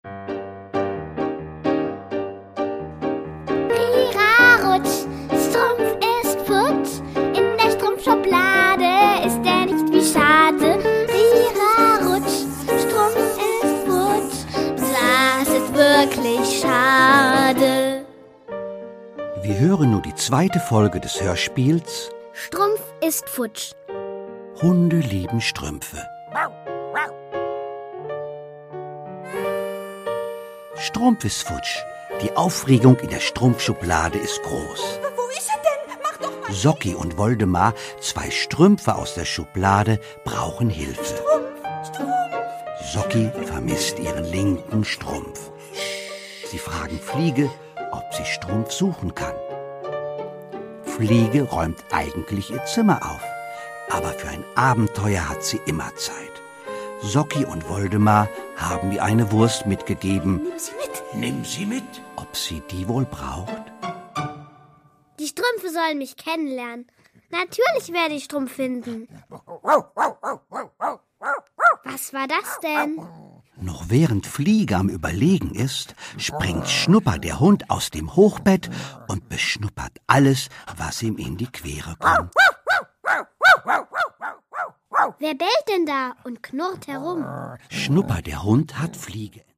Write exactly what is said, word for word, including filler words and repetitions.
Rira-Rutsch, Strumpf ist futsch. In der Strumpfschublade ist er nicht, wie schade. Rira-Rutsch, Strumpf ist futsch. Das ist wirklich schade. Wir hören nun die zweite Folge des Hörspiels Strumpf ist futsch. Hunde lieben Strümpfe. Strumpf ist futsch. Die Aufregung in der Strumpfschublade ist groß. Wo ist er denn? Mach doch mal. Socki und Woldemar, zwei Strümpfe aus der Schublade, brauchen Hilfe. Strumpf, Strumpf. Socki vermisst ihren linken Strumpf. Sie fragen Fliege, ob sie Strumpf suchen kann. Fliege räumt eigentlich ihr Zimmer auf, aber für ein Abenteuer hat sie immer Zeit. Socki und Woldemar haben ihr eine Wurst mitgegeben. Nimm sie mit. Nimm sie mit. Ob sie die wohl braucht? Die Strümpfe sollen mich kennenlernen. Natürlich werde ich Strumpf finden. Was war das denn? Noch während Fliege am Überlegen ist, springt Schnupper, der Hund, aus dem Hochbett und beschnuppert alles, was ihm in die Quere kommt. Wer bellt denn da und knurrt herum? Schnupper, der Hund, hat Fliege